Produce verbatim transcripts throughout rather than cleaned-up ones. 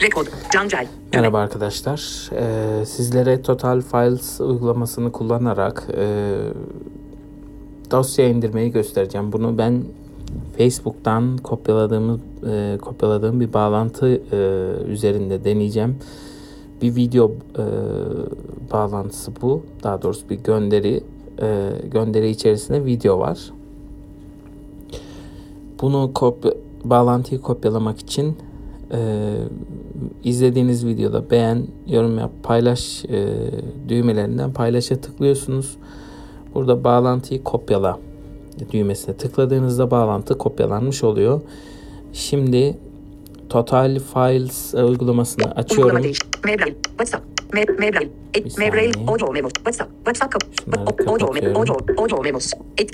Rekord. Cancel. Merhaba arkadaşlar. Ee, sizlere Total Files uygulamasını kullanarak e, dosya indirmeyi göstereceğim. Bunu ben Facebook'tan kopyaladığım e, kopyaladığım bir bağlantı e, üzerinde deneyeceğim. Bir video e, bağlantısı bu. Daha doğrusu bir gönderi. E, gönderi içerisinde video var. Bunu kopya, bağlantıyı kopyalamak için Ee, izlediğiniz videoda beğen, yorum yap, paylaş e, düğmelerinden paylaşa tıklıyorsunuz. Burada bağlantıyı kopyala düğmesine tıkladığınızda bağlantı kopyalanmış oluyor. Şimdi Total Files e, uygulamasını açıyorum. Mail, WhatsApp, Mail, Mail, audio memo, WhatsApp, WhatsApp, audio memo, audio, audio memos, etki.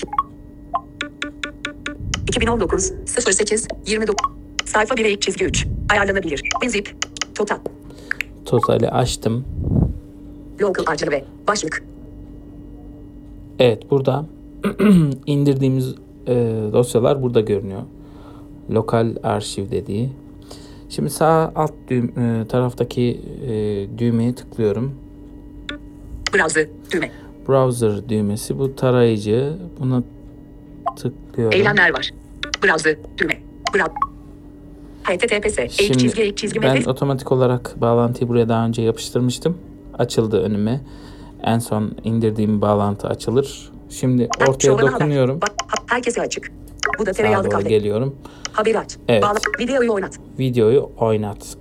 iki bin on dokuz sıfır sekiz yirmi dokuz sayfa bir eğik çizgi üç ayarlanabilir. Zip total. Total'i açtım. Local arşive başlık. Evet, burada indirdiğimiz e, dosyalar burada görünüyor. Lokal arşiv dediği. Şimdi sağ alt düğüm, e, taraftaki e, düğmeye tıklıyorum. Browser düğme. Browser düğmesi, bu tarayıcı. Buna tıklıyorum. Eylemler var. Browser düğme. Browser. H T T P S. Şimdi ben otomatik olarak bağlantıyı buraya daha önce yapıştırmıştım. Açıldı önüme. En son indirdiğim bağlantı açılır. Şimdi ortaya dokunuyorum. Herkese açık. Bu da tereyağlı kahve. Geliyorum. Haberi aç. Evet. Bağla, videoyu oynat. Videoyu oynat.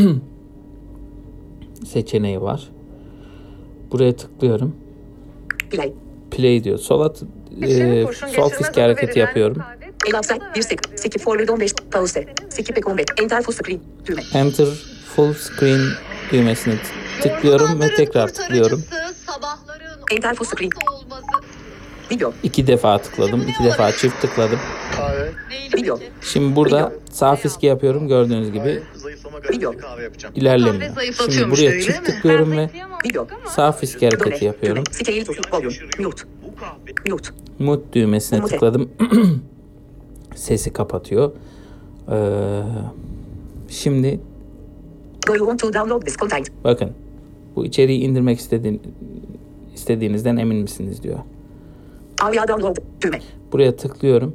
Seçeneği var. Buraya tıklıyorum. Play. Play diyor. Sola e, sol fiske hareketi yapıyorum. Elapsay bir sek. Skip forward on beş. Pause. Skip on beş. Enter full screen. Düğme. Enter full screen düğmesine tıklıyorum ve tekrar tıklıyorum. Enter full screen. Video. İki defa tıkladım. iki defa çift tıkladım. Video. Şimdi burada sağ fiske yapıyorum. Gördüğünüz gibi Video. ilerlemiyor. Şimdi buraya çift tıklıyorum ve Video. sağ fiske hareketi yapıyorum. Scale to volume. Mute. Mute. Mute düğmesine tıkladım. Sesi kapatıyor. Ee, şimdi Do you want to download this content? bakın. Bu içeriği indirmek istediğin, istediğinizden emin misiniz diyor. Avya download. Düğme. Buraya tıklıyorum.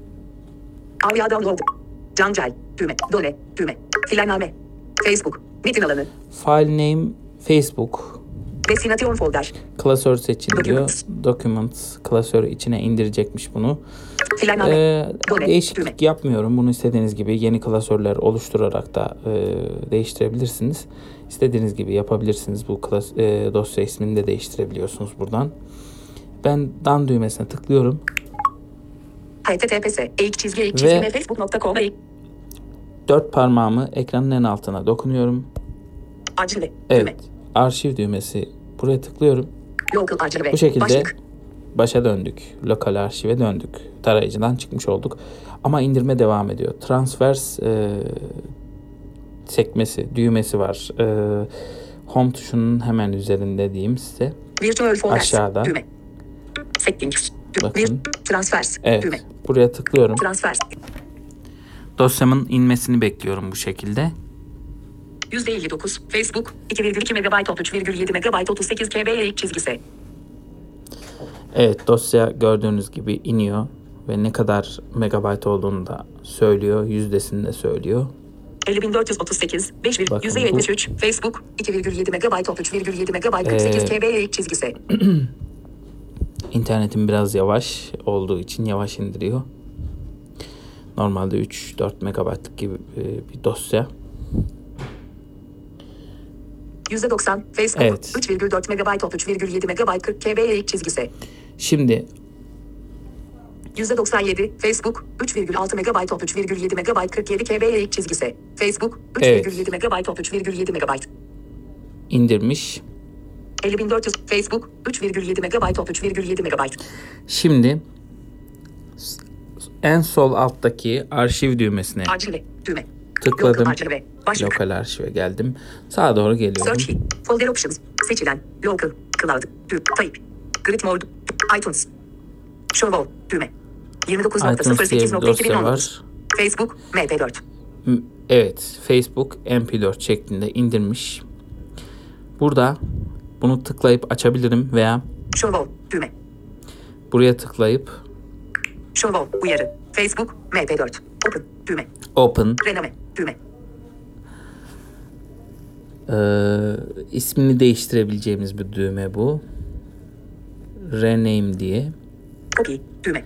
Avya download. Cancel. Düğme. Dole. Düğme. Filaname. Facebook. Metin alanı. File name Facebook. Destination folder. Klasör seçin diyor. Documents. Documents klasörü içine indirecekmiş bunu. Filaname. Ee, Dole. değişiklik Düğme. yapmıyorum. Bunu istediğiniz gibi yeni klasörler oluşturarak da e, değiştirebilirsiniz. İstediğiniz gibi yapabilirsiniz. Bu klas, e, dosya ismini de değiştirebiliyorsunuz buradan. Ben done düğmesine tıklıyorum. H T T P S. Eğik çizgi eğik çizgi Ve facebook nokta com. dört parmağımı ekranın en altına dokunuyorum. Arşive. Evet. Düğme. Arşiv düğmesi. Buraya tıklıyorum. Local arşive. Bu şekilde başlık. başa döndük. Lokal arşive döndük. Tarayıcıdan çıkmış olduk. Ama indirme devam ediyor. Transfers e, sekmesi, düğmesi var. E, home tuşunun hemen üzerinde diyeyim size. Virtual folders. Aşağıda. Düğme. Settings. Bakın. Bir transfers. Evet. Düğme. Buraya tıklıyorum. Transfers. Dosyamın inmesini bekliyorum bu şekilde. yüzde elli dokuz. Facebook. iki virgül iki megabayt otuz üç virgül yedi megabayt otuz sekiz K B eğik çizgisi. Evet, dosya gördüğünüz gibi iniyor. Ve ne kadar megabayt olduğunu da söylüyor. Yüzdesini de söylüyor. elli bin dört yüz otuz sekiz. beş yüzde yetmiş üç. Facebook. iki virgül yedi megabayt otuz üç virgül yedi megabayt kırk sekiz Ee, K B eğik çizgisi. İnternetim biraz yavaş olduğu için yavaş indiriyor. Normalde üç dört megabaytlık gibi bir dosya. yüzde doksan. Facebook. Evet. üç virgül dört megabayt otuz üç virgül yedi megabayt kırk K B eğik çizgisi. Şimdi yüzde doksan yedi. Facebook. üç virgül altı megabayt otuz üç virgül yedi megabayt kırk yedi K B eğik çizgisi. Facebook. üç virgül yedi Evet. megabayt otuz üç virgül yedi megabayt. indirmiş. elli bin dört yüz. Facebook. üç virgül yedi megabayt otuz üç virgül yedi megabayt. Şimdi en sol alttaki arşiv düğmesine Arşive. Düğme. tıkladım. Local arşive. Başlık. Lokal arşive geldim. Sağa doğru geliyorum. Search key. Folder options. Seçilen. Local. Cloud. Düğme. Type. Grid mode. iTunes. Show all. Düğme. yirmi dokuz nokta sıfır iTunes diye sekiz bir nokta iki bin dosya on dokuz. var. Facebook. M P dört. M- Evet, Facebook M P dört şeklinde indirmiş. Burada bunu tıklayıp açabilirim veya Show all düğme. buraya tıklayıp Show all uyarı. Facebook M P dört. Open düğme. Open, Rename düğme. Ee, ismini değiştirebileceğimiz bir düğme bu. Rename diye. Copy düğme.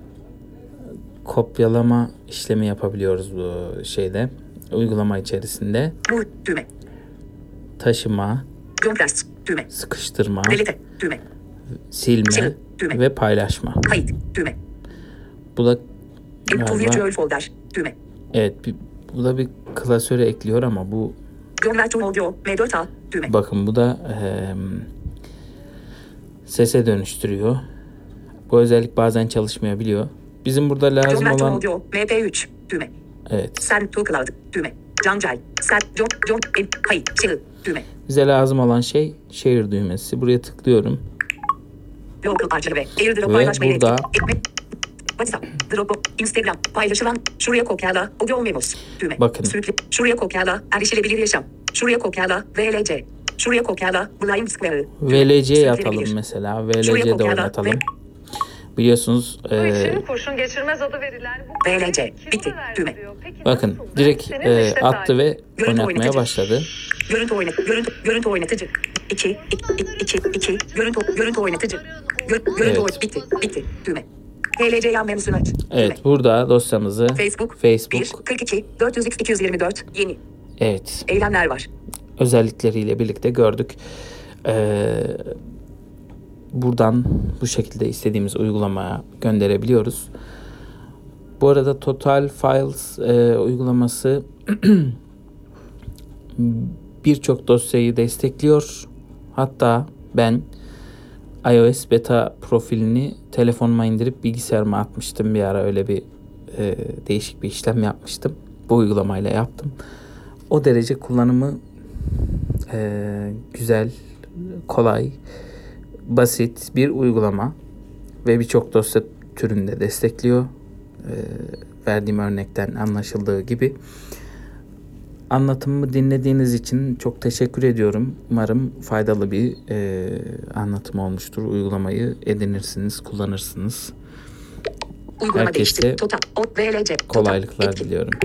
Kopyalama işlemi yapabiliyoruz bu şeyde. Uygulama içerisinde. Move düğme. Taşıma, Contrast düğme. sıkıştırma, Delete düğme. silme Sil düğme. ve paylaşma. Kayıt düğme. Bu da Add to galiba, virtual folder düğme. evet, bir, bu da bir klasöre ekliyor ama bu Convert to audio M dört A düğme. bakın bu da eee, sese dönüştürüyor. Bu özellik bazen çalışmayabiliyor. Bizim burada lazım Convert to olan audio M P üç düğme. evet. Send to cloud düğme. Cancay. Send John John en kayıt sil düğme. Bize lazım olan şey share düğmesi. Buraya tıklıyorum. Local archive ve AirDrop Ve paylaşmayı burada- etki- WhatsApp, Dropbox, Instagram paylaşılan şuraya kopyala audio memos düğme. Bakın. Sürükle şuraya kopyala erişilebilir yaşam. Şuraya kopyala V L C. Şuraya kopyala Blind Square. V L C'ye atalım Sürüklenebilir. mesela. V L Şuraya C'de kopyala oynatalım. ve- Biliyorsunuz Bu eee, için kurşun geçirmez adı verilen bu V L C, kime bitti, verdi düğme. diyor. Peki bakın nasıl? direkt Senin eee, işte attı tarihi. ve Görüntü oynatmaya oynatıcı. başladı. Görüntü oynat görüntü görüntü oynatıcı. iki iki iki görüntü görüntü oynatıcı. Gör, görüntü Evet. oyn- bitti bitti düğme. V L C yan menüsünü aç. Evet, Düğme. burada dosyamızı Facebook Facebook bir kırk iki dört yüz x iki yüz yirmi dört yeni evet eylemler var. özellikleriyle birlikte gördük. Eee, buradan bu şekilde istediğimiz uygulamaya gönderebiliyoruz. Bu arada Total Files eee, uygulaması birçok dosyayı destekliyor. Hatta ben iOS beta profilini telefonuma indirip bilgisayarıma atmıştım bir ara, öyle bir e, değişik bir işlem yapmıştım. Bu uygulamayla yaptım. O derece kullanımı e, güzel, kolay, basit bir uygulama ve birçok dosya türünde destekliyor. E, verdiğim örnekten anlaşıldığı gibi. Anlatımımı dinlediğiniz için çok teşekkür ediyorum. Umarım faydalı bir e, anlatım olmuştur. Uygulamayı edinirsiniz, kullanırsınız. Uygulama Herkese değişti. Total. O V L C. Total. Kolaylıklar Etkin. diliyorum.